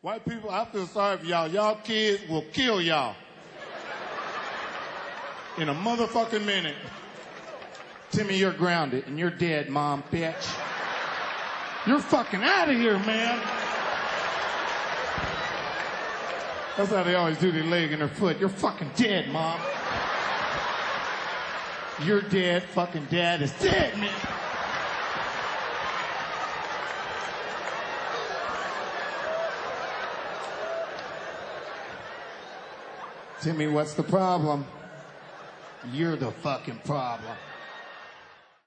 White people, I feel sorry for y'all. Y'all kids will kill y'all. In a motherfucking minute. Timmy, you're grounded and you're dead, mom, bitch. You're fucking out of here, man. That's how they always do their leg and their foot. You're fucking dead, mom. You're dead, fucking dad is dead, man. Timmy, what's the problem? You're the fucking problem.